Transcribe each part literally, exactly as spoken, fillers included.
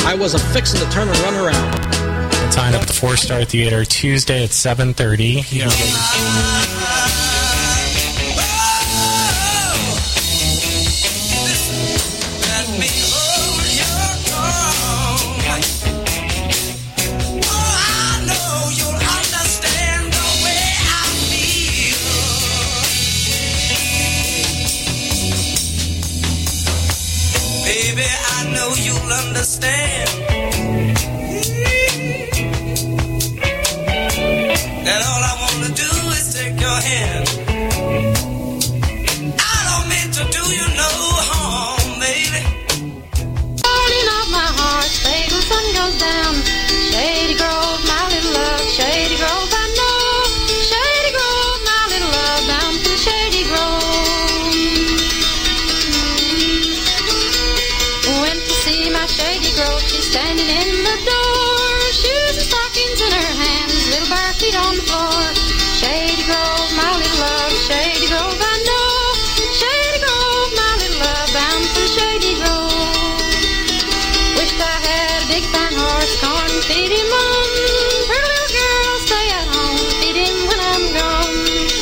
I was a fixin' to turn and run around. Sign up at the Four Star Theater Tuesday at seven thirty. Yeah. Baby, I know you'll understand that all I want to do is take your hand. I don't mean to do you no harm, baby. Morning of my heart, fade when sun goes down. Shady Grove, my little love, Shady Grove, I know. Shady Grove, my little love, down to Shady Grove. Went to see my Shady Grove, she's standing in the door. Shoes and stockings in her hands, little bare feet on the floor. Shady Grove, my little love, Shady Grove, I know. Shady Grove, my little love, bound for Shady Grove. Wished I had a big fine horse, corn, feed him on. Pretty little girl, stay at home, feed him when I'm gone.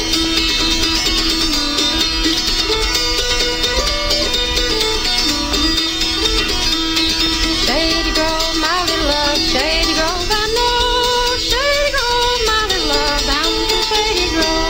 Shady Grove, my little love, Shady Grove, I know. Shady Grove, my little love, bound for Shady Grove.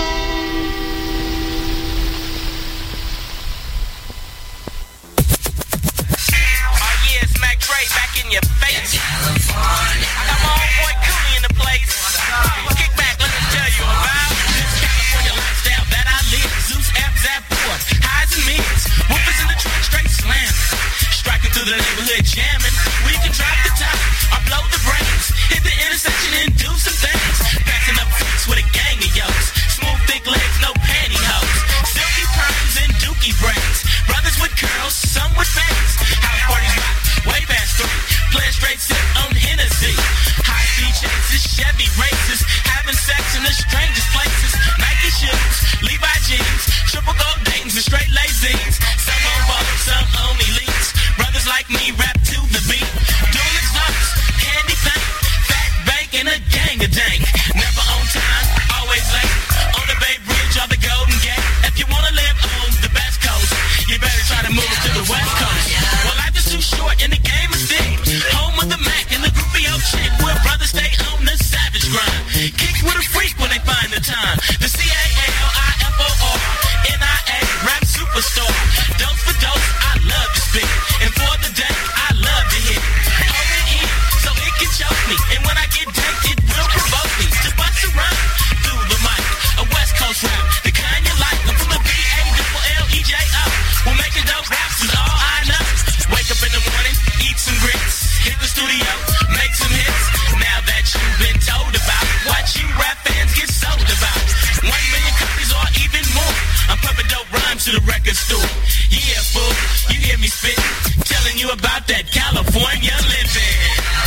Oh yeah, it's Mac Dre back in your face. California. I got my homeboy Cooley in the place. Kick back, let me tell you about this California lifestyle that I live. Zeus, F, Zap, four, highs and mids. Whoopers in the truck, straight slamming. Striking through the neighborhood jamming. We can drop the top or blow the brakes. Hit the intersection and do some things. Passing up freaks with a gang of yokes. Smooth, thick legs, no pantyhose. Silky perms and dookie braids. Brothers with curls, some with bangs. House parties rock, way past three. Playing straight sip on Hennessy. High speed chases, Chevy races. Having sex in the strangest places. Nike shoes, Levi jeans. Triple gold Dayton's and straight lazy. Some on ballers, some on elites. Brothers like me rap to the beat. Dual exhaust, candy paint. Fat bank and a gang of dank. Never on time, always late. On the Bay Bridge or the Golden Gate. If you wanna live on the best coast, you better try to move to the west coast. Well, life is too short and the game is thick. Home of the Mac and the groupie old chick. Where brothers stay on the savage grind. Kicks with a freak when they find the time. The C A L I F O R N I A rap superstar. Dose for dose, I love to spit. And for the day, I love to hit. Hold it in so it can choke me. And when I get danked, it will provoke me. To bust a rhyme through the mic. A West Coast rap, the kind you like. I'm from the B A double L E J O. Well, making dope raps is all I know. Wake up in the morning, eat some grits. Hit the studio, make some hits. Now that you've been told about what you rap fans get sold about. One million copies or even more. I'm pumping dope rhymes to the record store. Yeah, fool, you hear me spit. Telling you about that California living.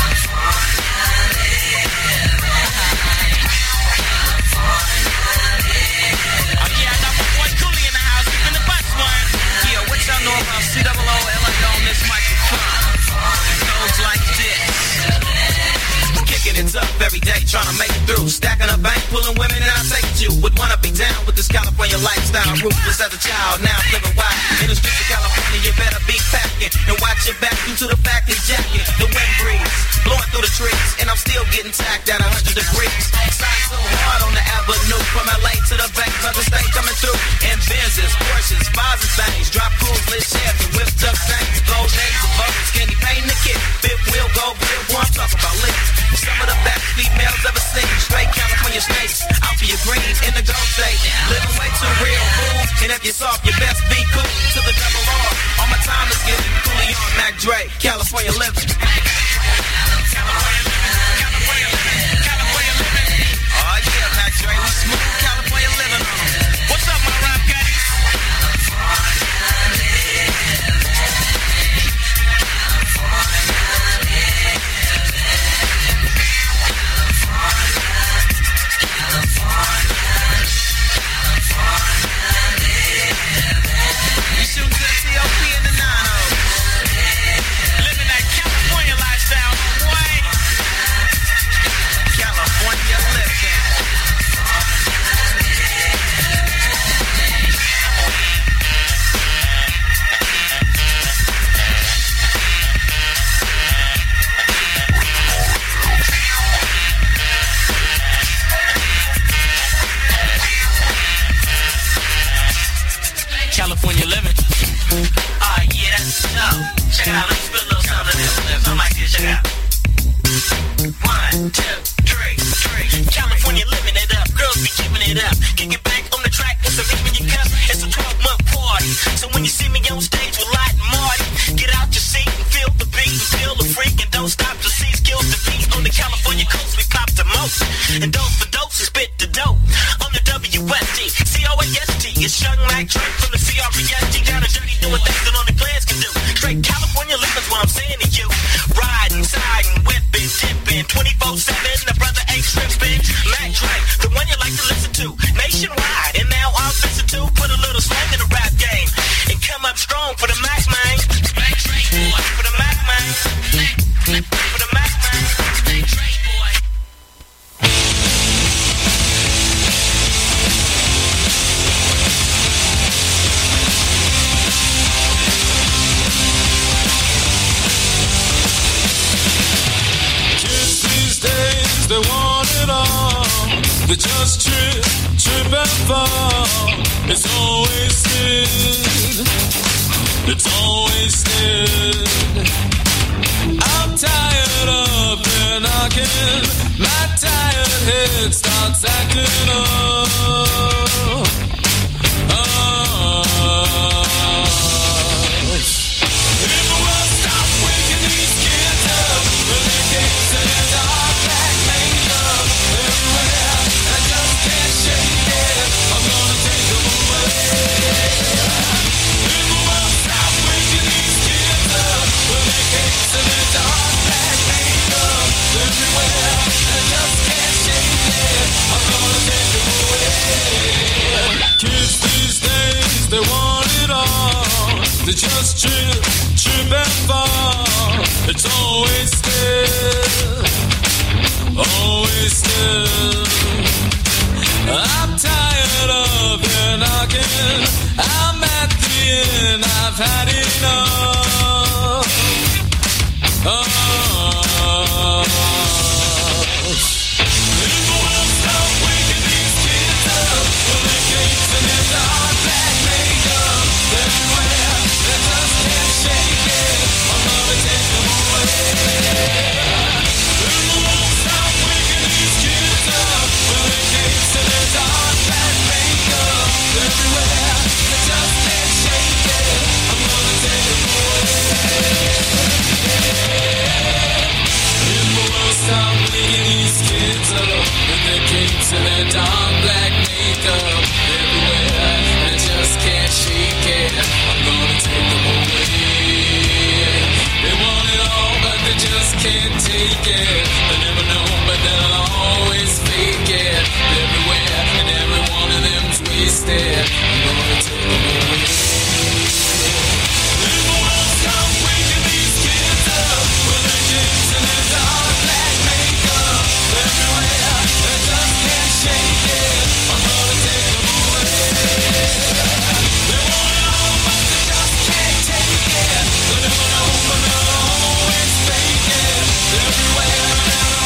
Oh yeah, I got my boy Cooley in the house, keeping the bus one. Yeah, what y'all know about C O O L A on this microphone? It goes like this. Kicking it up every day, trying to make it through. Stacking a bank, pulling women, and I take you. Would wanna be down with this California lifestyle. Ruthless as a child, now I'm living wild. In the streets of California, you better be packing. And watch your back due to the fact that jacket. The wind breeze, blowing through the trees. And I'm still getting tacked at one hundred degrees. Sign so hard on the avenue. From L A to the Bay, other state coming through. And Benzes, Porsches, Spas and things. Drop cools, lit Chevy, whipped up things. Gold names, buckets, skinny paint the kid. Fifth wheel, gold wheel, boy, I'm talking about lit. Some of the best females ever seen. Straight California snakes, out for your green in the gold state. Living way too real, fool. And if you're soft, you best be cool. To the double R, all my time is getting Cooley on Mac Dre, California living. California living, California living, California living. Oh yeah, Mac Dre, we smooth California living on them. What's up, my rap guys? out. Let me spit a little something in this. Something like this. Check it out. One, two, three, three. California living it up. Girls be giving it up. Kick it back on the track with some heat in your cup. It's a twelve-month party. So when you see me on stage with Light and Marty, get out your seat and feel the beat and feel the freak and don't stop to see skills to beat. On the California coast, we pop the most. And dose for dose and spit the dope. On the W S T, C O A S T. It's Young Mac Drake from the C R E S T. Down and dirty doing things that only plans can do. Straight California living's what I'm saying to you. Riding, siding, whipping, dipping, twenty-four seven. The brother ain't tripping. Mac Drake, the one you like to listen to. Nationwide, and now I'm fixing to put a little slang in the rap game. And come up strong for the Mac man. Mac Drake, boy. For the Mac man. For the Mac man. Mac Drake, boy. They want it all. They just trip, trip and fall. It's all wasted. It's all wasted. I'm tired of their knocking. My tired head starts acting up. Oh. If the world stops waking these kids up, when they get to their dark black makeup everywhere, I just can't shake it. I'm gonna take them away. If the world stops waking these kids up, when they get to their dark black makeup everywhere, I just can't shake it. I'm gonna take them away. Kids these days, they want it all. They just trip, trip and fall. It's all wasted, all wasted. I'm tired of their knocking. I'm at the end, I've had enough. Oh. If the world stop waking these kids up, when they came to their dark black makeup everywhere, they just can't shake it. I'm gonna take them away. If the world stop waking these kids up, when they came to their dark black makeup everywhere, they just can't shake it. I'm gonna take them away. If the world stop waking these kids up, when they came to their dark black makeup everywhere, they just can't shake it. I'm gonna take them away. They want it all, but they just can't take it. They never know, but they'll always fake it. Everywhere, and every one of them's wasted. I'm gonna take them away. If the world stop waking these kids up, when they get to their dark black makeup everywhere, they just can't shake it. I'm gonna take them away. They want it all, but they just can't take it. They never know, but they'll always fake it. Everywhere, and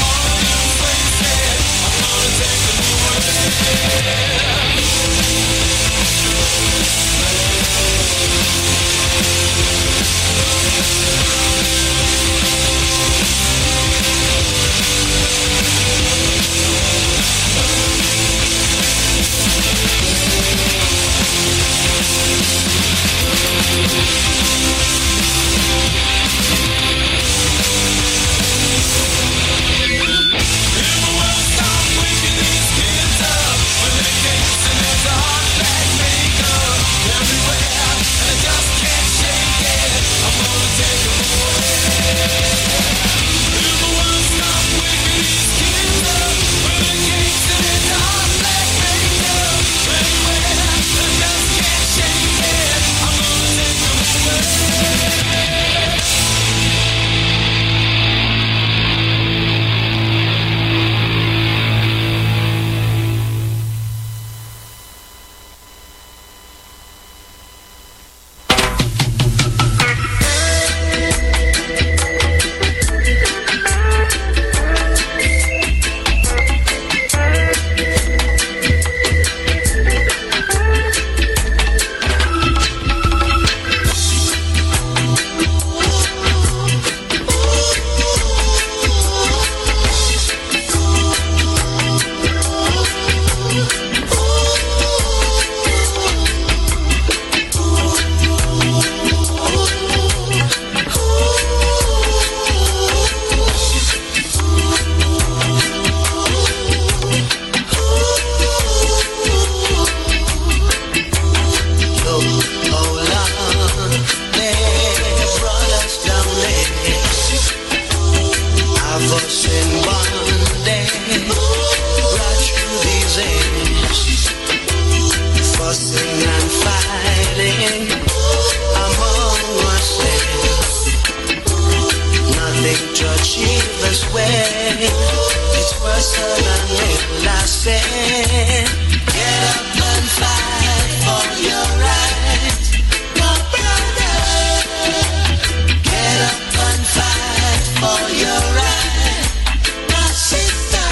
fussing one day, right through these ages, fussing and fighting among ourselves. Nothing to achieve this way, it's worse than little I said. Get up and fight for your rights, my brother. Get up and fight for your rights, my sister.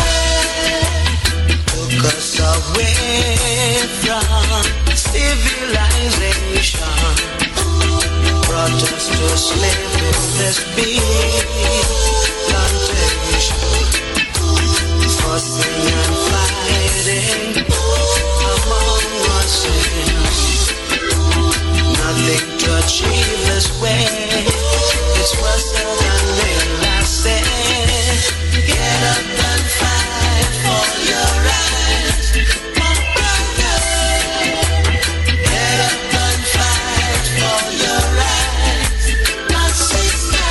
Took us away from civilization, brought us to slave in this big plantation, fussing and fighting among ourselves. Nothing to achieve this way, it's worse than little I said. Get up and fight for your rights, my brother. Get up and fight for your rights, my sister.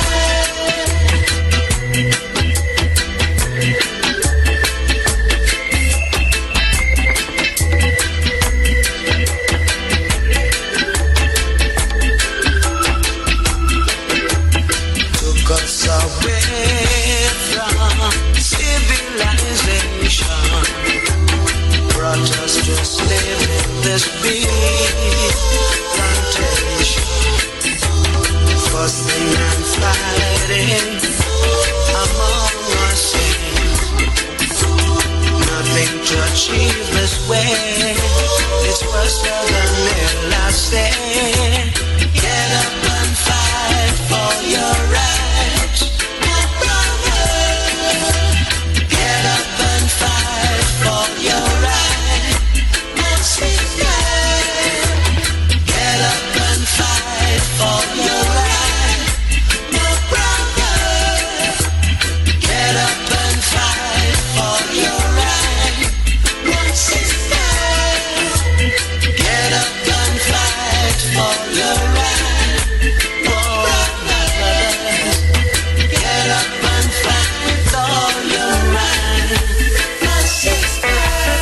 Took us away from civilization, brought us to slave in this big plantation, fussing and fighting among ourselves. Nothing to achieve this way, it's worse than little I said. Get up and fight for your rights, my brother. Get up and fight for your rights, my sister. Get up and fight for your rights, my brother. Get up and fight for your rights, my sister. Get up and fight for your rights, my brother. Get up and fight for your rights, my sister.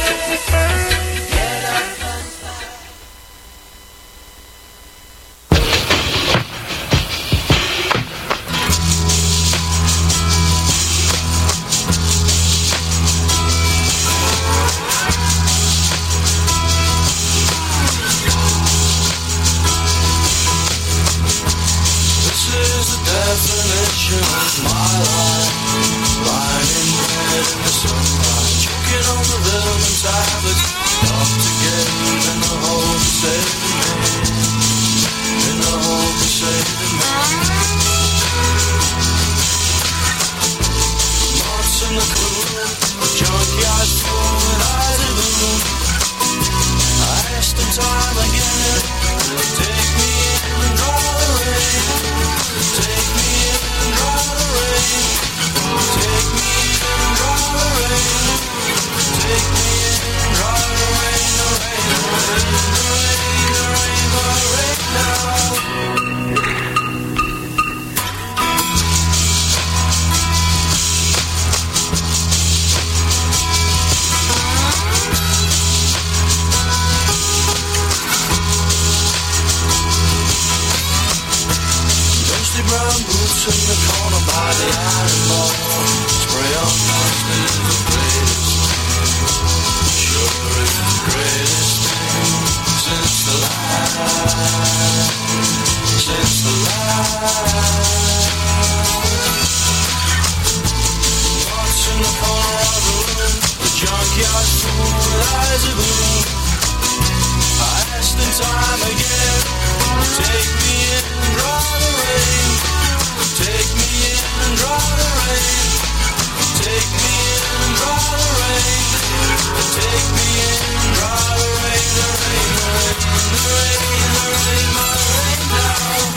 Get up and fight. This is the definition of my life. Lying in bed in the sunlight, choking on the rhythm and tablets, up together in the hope of saving me, in the hope of saving me. Moths in the cool, a junkyard full with eyes of blue. I asked him time again, take me in and draw the rain. Take me in and draw the rain. Take me in and draw the rain. Take me in and draw the rain. The rain, the rain, the rain, the rain, the rain now. Dusty brown boots in the corner by the iron bar. Spray on dust is the greatest thing. Sure is the greatest thing since the light, since the light. Moths in the corner of the room, the junkyard full with eyes of blue. I asked in time again, take me in and draw the rain. Take me in and draw the rain. Take me in and draw the rain. Take me in and draw the rain. The rain, the rain, the rain, the rain, the rain now.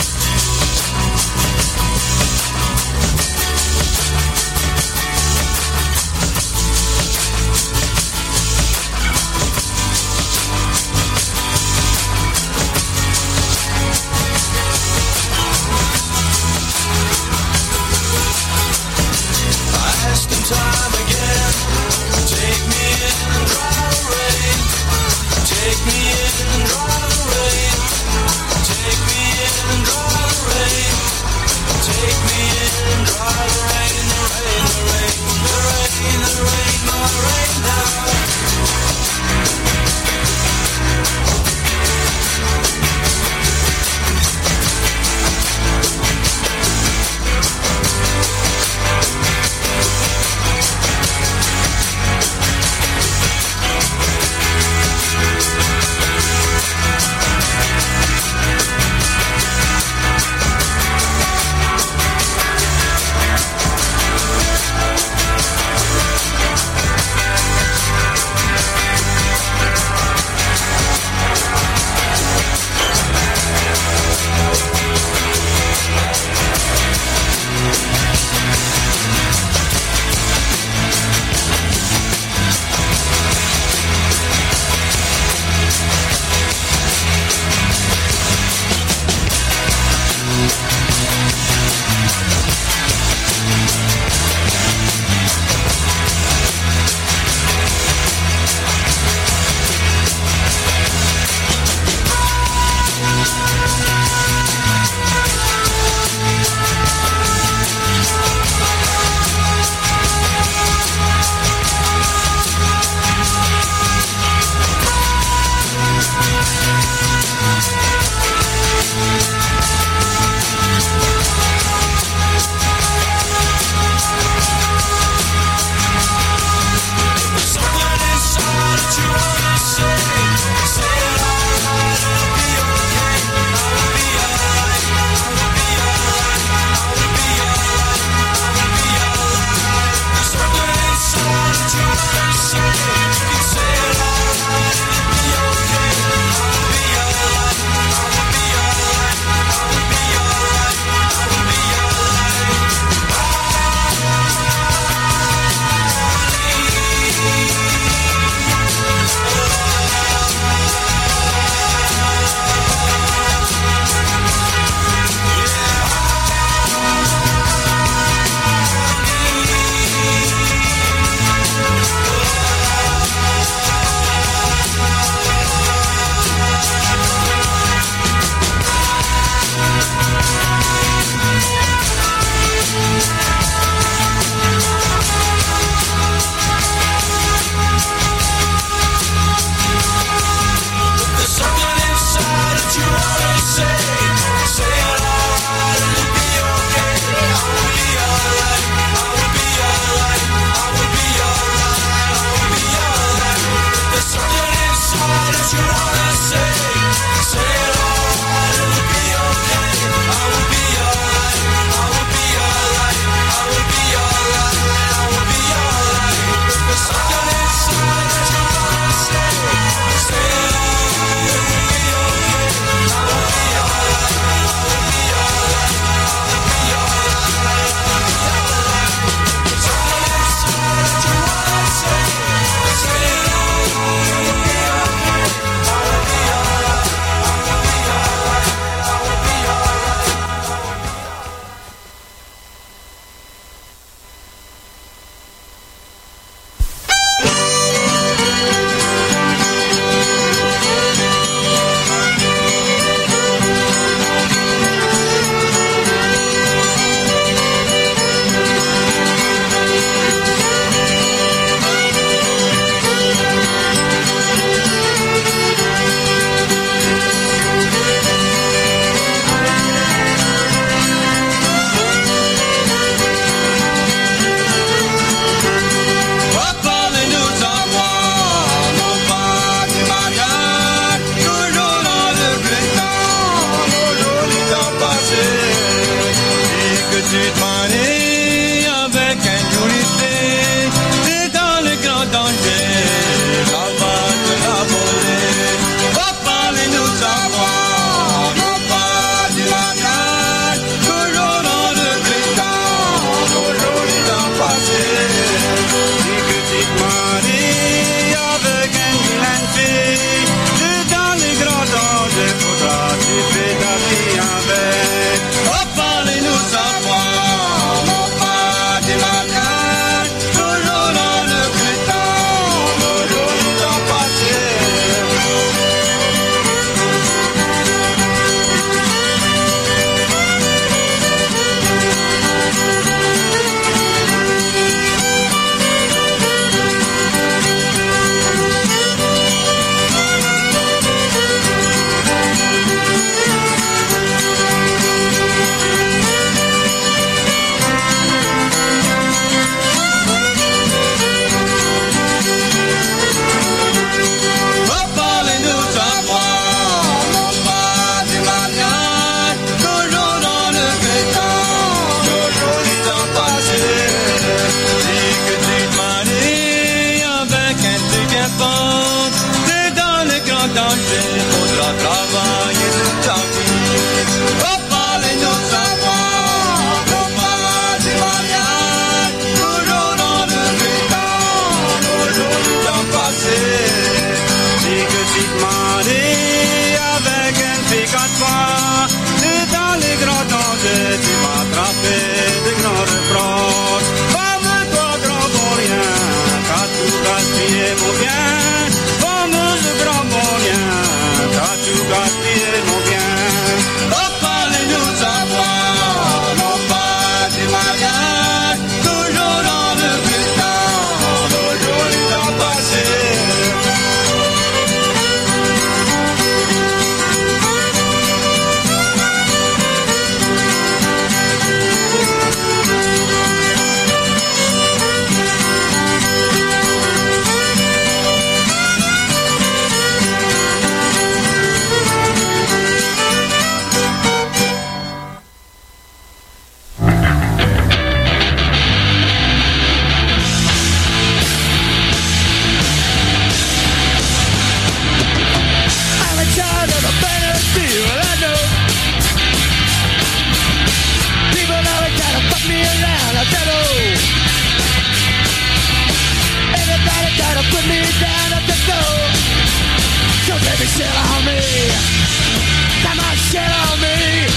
shit on me. Come on, shit on me.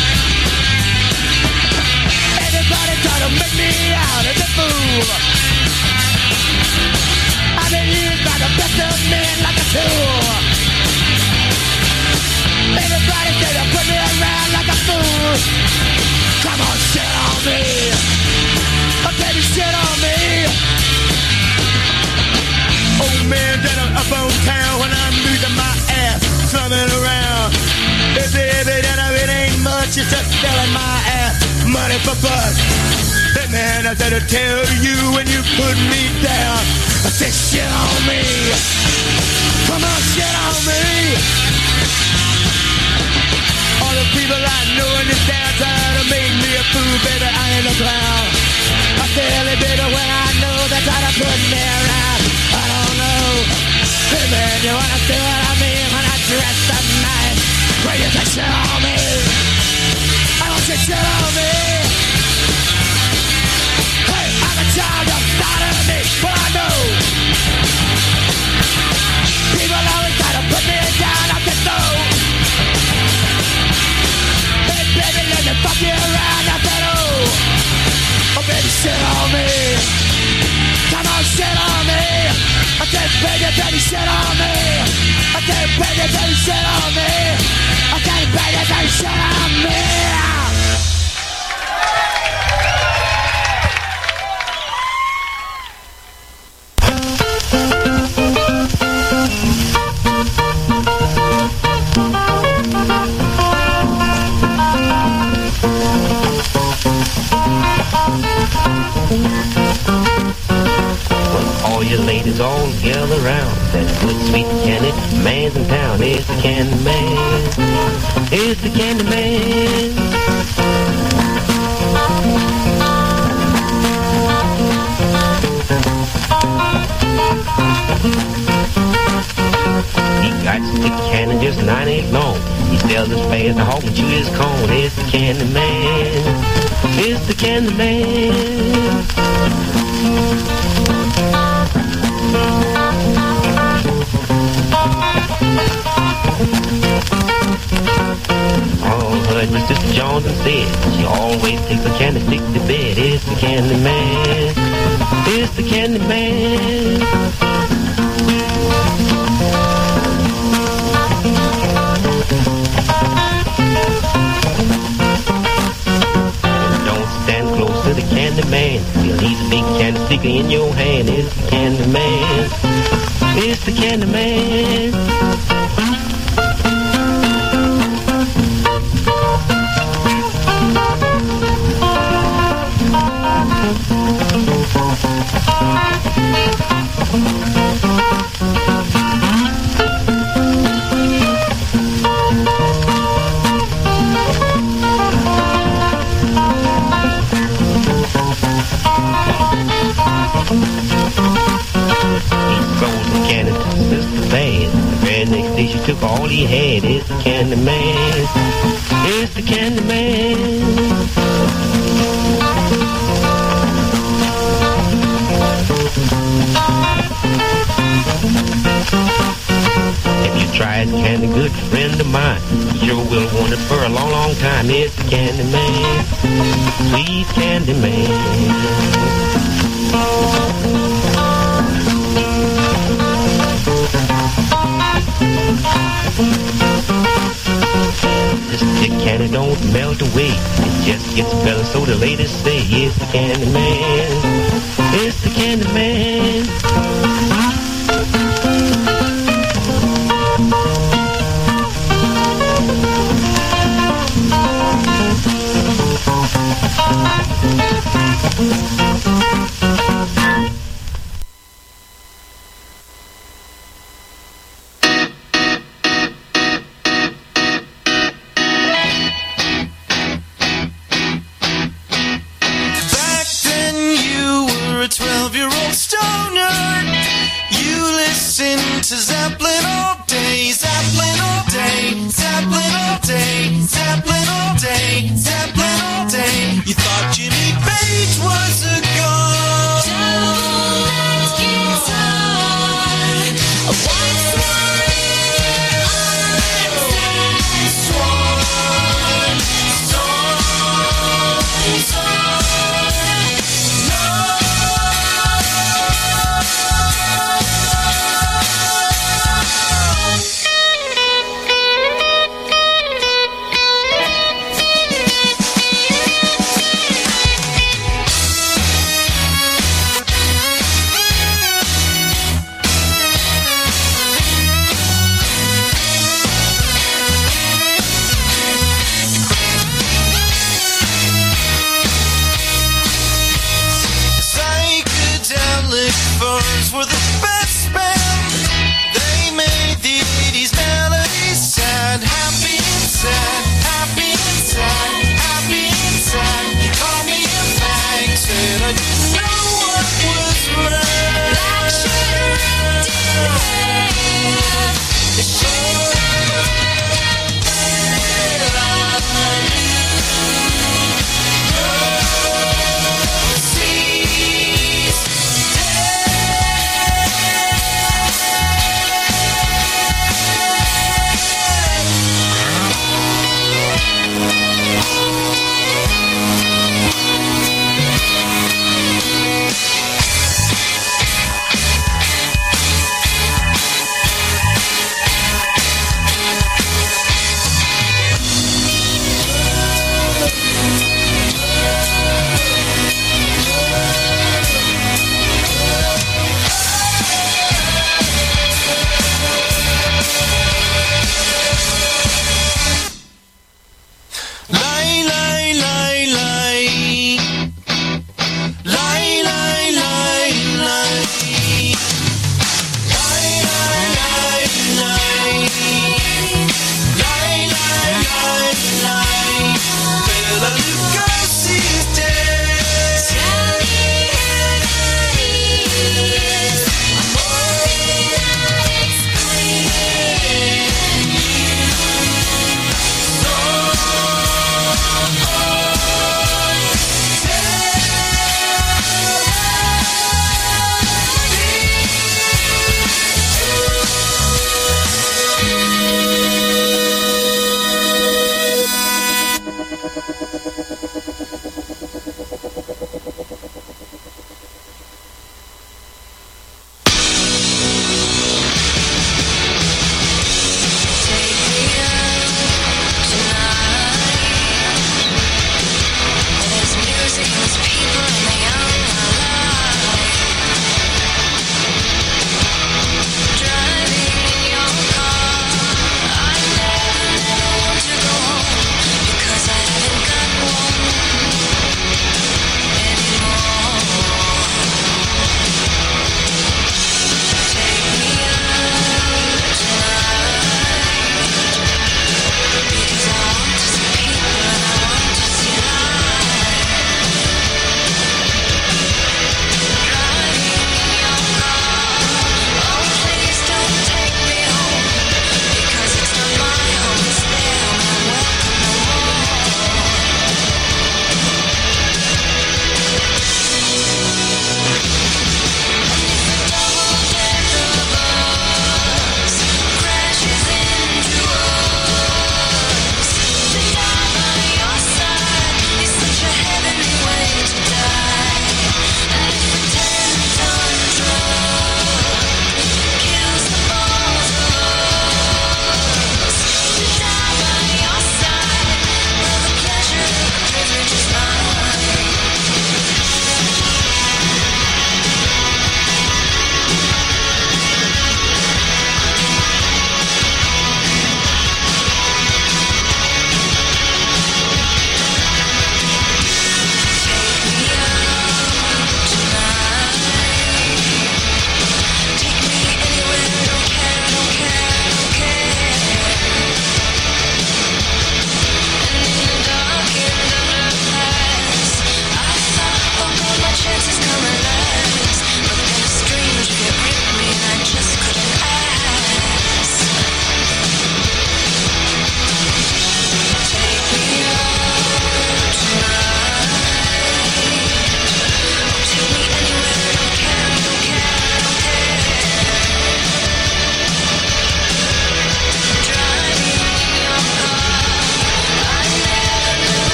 Everybody try to make me out of the fool. I've been used by the best of men like a tool. Everybody try to put me around like a fool. Come on, shit on me. Oh, baby, shit on me. Old man that I'm up on town when I'm losing my ass, slumming around. It's evident of it ain't much, it's just selling my ass, money for buzz. Hey man, I said to tell you when you put me down, I said shit on me. Come on, shit on me. All the people I know in this downtown have made me a fool, baby, I ain't a clown. I feel it bitter when I know they try to put me around. I don't know. Hey man, you wanna see what I mean when I dress up nice? When you say shit on me, I don't say shit on me. Hey, I'm a child of starting me, but I know people always try to put me down. I can know. Hey baby, let me fuck you around. I said oh, oh baby, shit on me. Come on, shit on me. I said, baby, baby, shit on me. I said, baby, baby, shit on me. I said, baby, baby, shit on me. All you ladies all gather around. That good sweet candy man's in town. It's the candy man. It's the candy man. He got stick candy just nine inch long. He sells as fast as a hog and chew his cone. It's the candy man. It's the candy man. Oh, heard my sister Johnson said she always takes a candy stick to bed. It's the candy man. It's the candy man. Don't stand close to the candy man. He'll leave a big candy sticker in your hand. It's the candy man. It's the candy man. She took all he had. It's the candy man. It's the candy man. If you tried candy, good friend of mine, you sure will want it for a long, long time. It's the candy man. Sweet candy man. This stick candy don't melt away. It just gets better, so the ladies say it's the candy man. It's the candy man. Once more These were the best band. They made the eighties melodies sound happy inside, happy inside, happy inside. He called me a fag, said I didn't know what was right. Like sugar and sugar.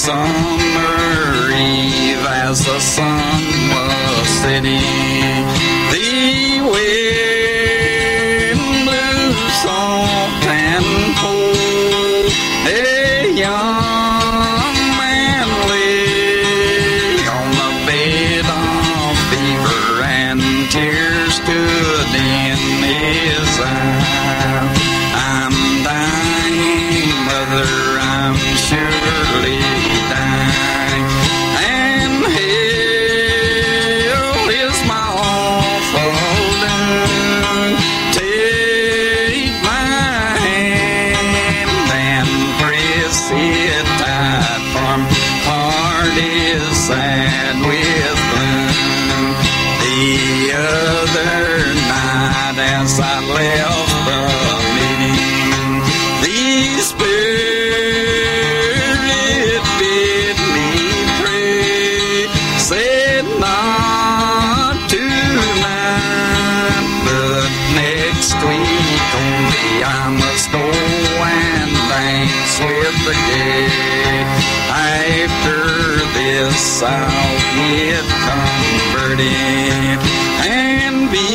summer eve as the sun was setting. The wind blew soft and cold. A young man lay on a bed of fever and tears stood in his eyes. I'm dying, mother, I'm surely dying, and hell is my awful doom. Take my hand and press it tight, for my heart is sad with gloom. The other night as I left the meeting, the Spirit bid me pray, said not tonight, but next week only I must go and dance with the gay. After this I'll get converted and be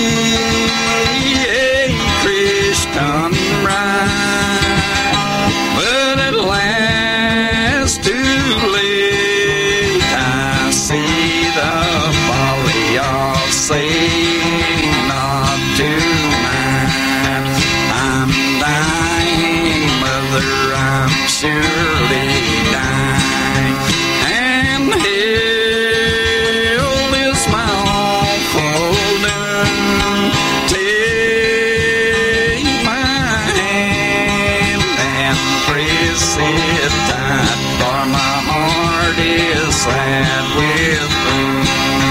a Christian bride. But at last, too late, I see the folly of saying not tonight. I'm dying, mother, I'm surely dying, and hell is my awful doom. Take my hand and press it tight, for my heart is sad with gloom.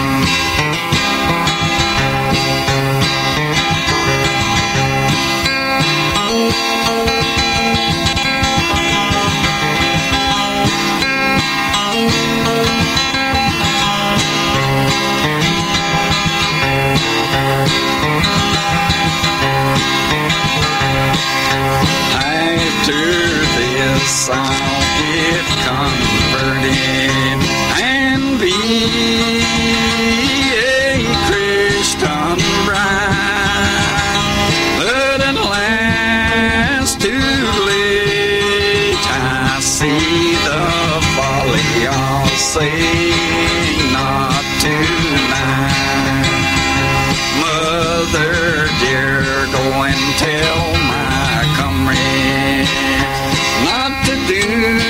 After this I'll get converted and be a Christian bride. But at last, too late, I see the folly of saying not tonight. Mother dear, go and tell my comrade not to do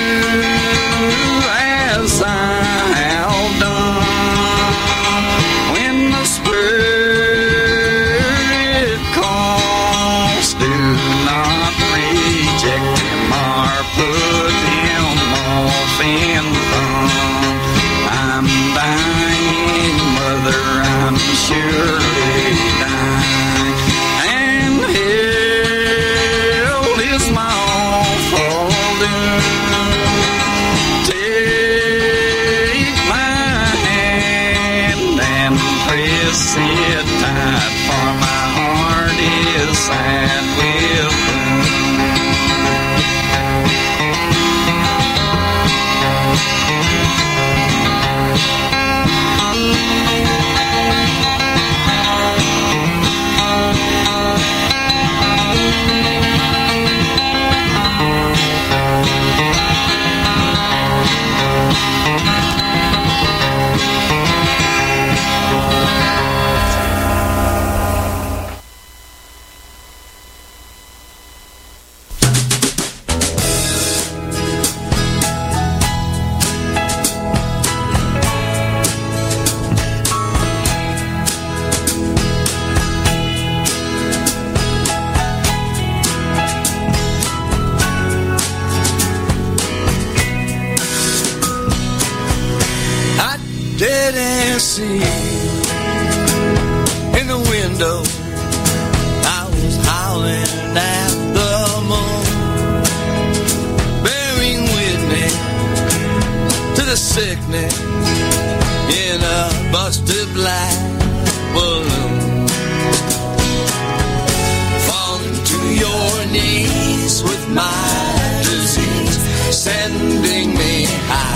as I have done. When the Spirit calls, do not reject him or put him off in fun. I'm dying, mother, I'm surely dying, and hell is my awful doom. Take my hand and press it tight, for my heart is sad with gloom. Didn't see in the window, I was howling at the moon, bearing witness to the sickness in a busted black balloon. Falling to your knees with my disease, sending me high.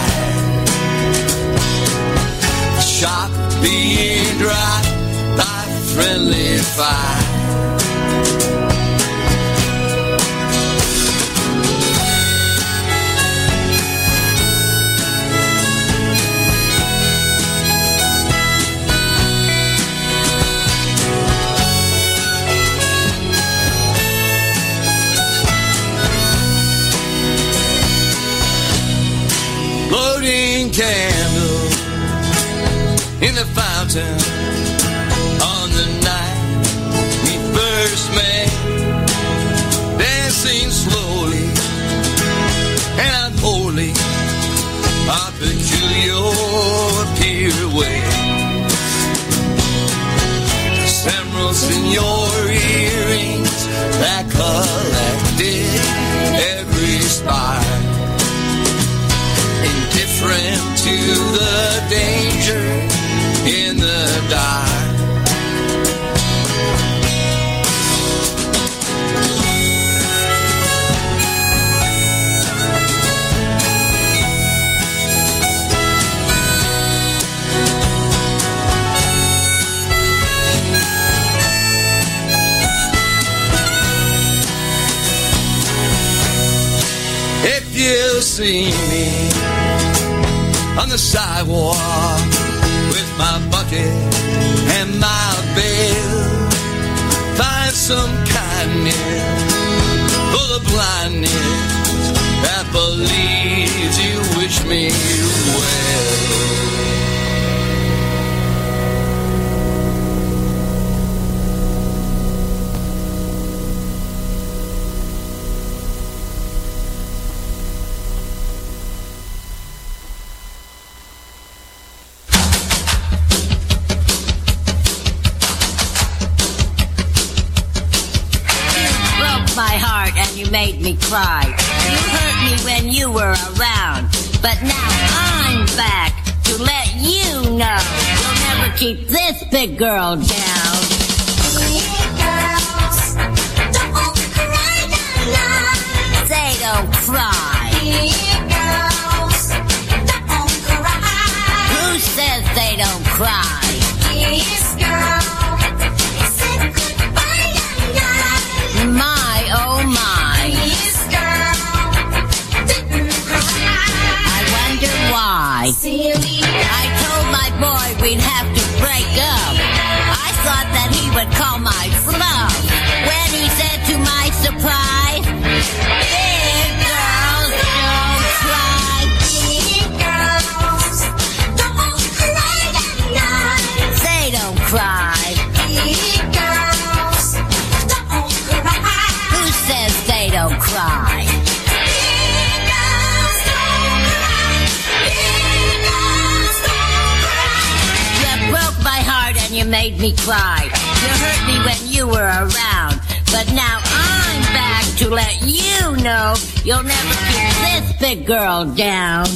mountain on the night we first met, dancing slowly and unholy, our peculiar pirouette. The emeralds in your earrings that collected every spire, indifferent to the danger in the dark. If you see me on the sidewalk with my bucket and my bill, find some kindness for the blindness that believes you wish me well. My heart and you made me cry. You hurt me when you were around, but now I'm back to let you know you'll never keep this big girl down. Girls, don't cry, they don't cry. Girls, don't cry. Who says they don't cry? This girl said goodbye, my oh my. This girl didn't cry. I wonder why. Silly. I told my boy we'd have to break up. I thought that he would call my bluff when he said to my surprise, big girls don't cry. Big girls don't cry at night. They don't cry. Big girls don't cry. Who says they don't cry? Big girls don't cry. Big girls don't cry. You broke my heart and you made me cry. You hurt me when you were around, but now I'm back to let you know you'll never keep this big girl down.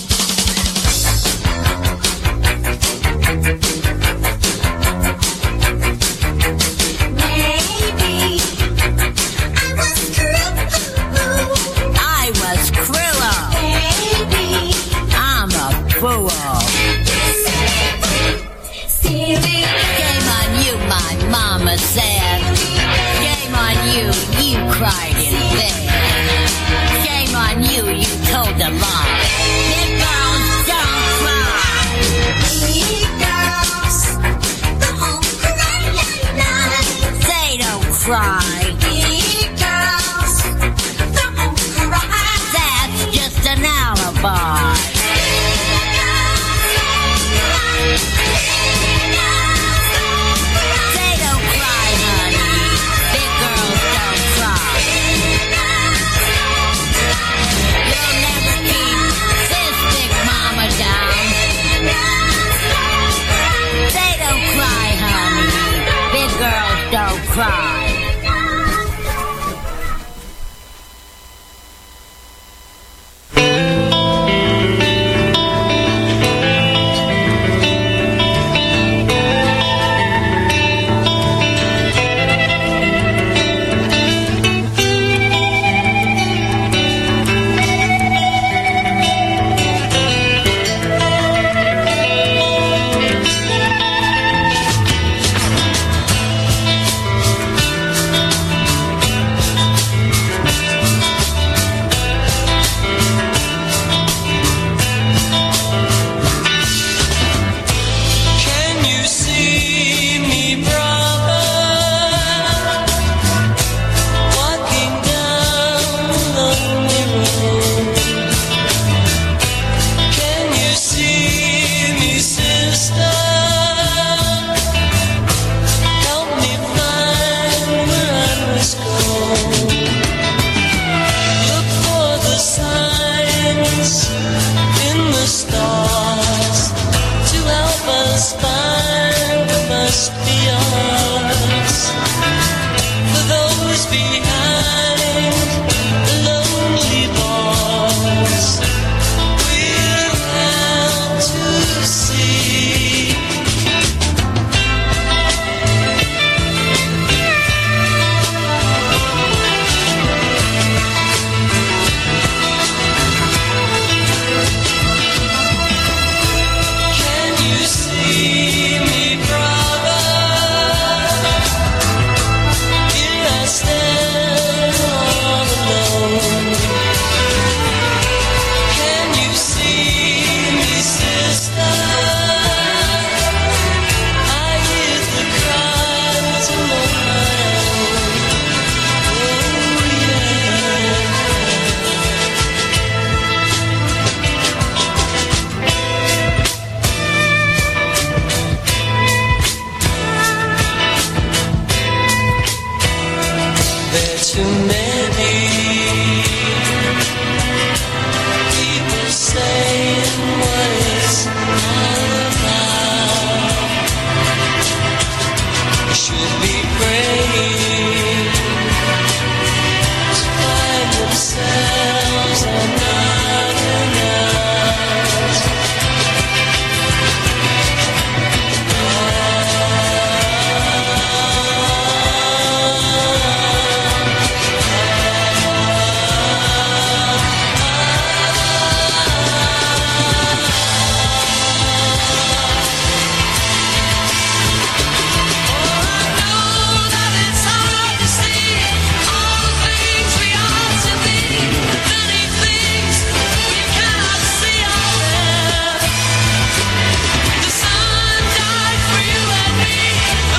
I was cruel. Baby, I'm a fool. Shame on you, my mama said. Shame on you, you cried in bed. Shame on you, you told a lie. Big girls don't cry. Big girls don't cry at night. They don't cry. Big girls don't cry. That's just an alibi. They don't cry, honey. Big girls don't cry. You'll never keep this big mama down. They don't cry, honey. Big girls don't cry. to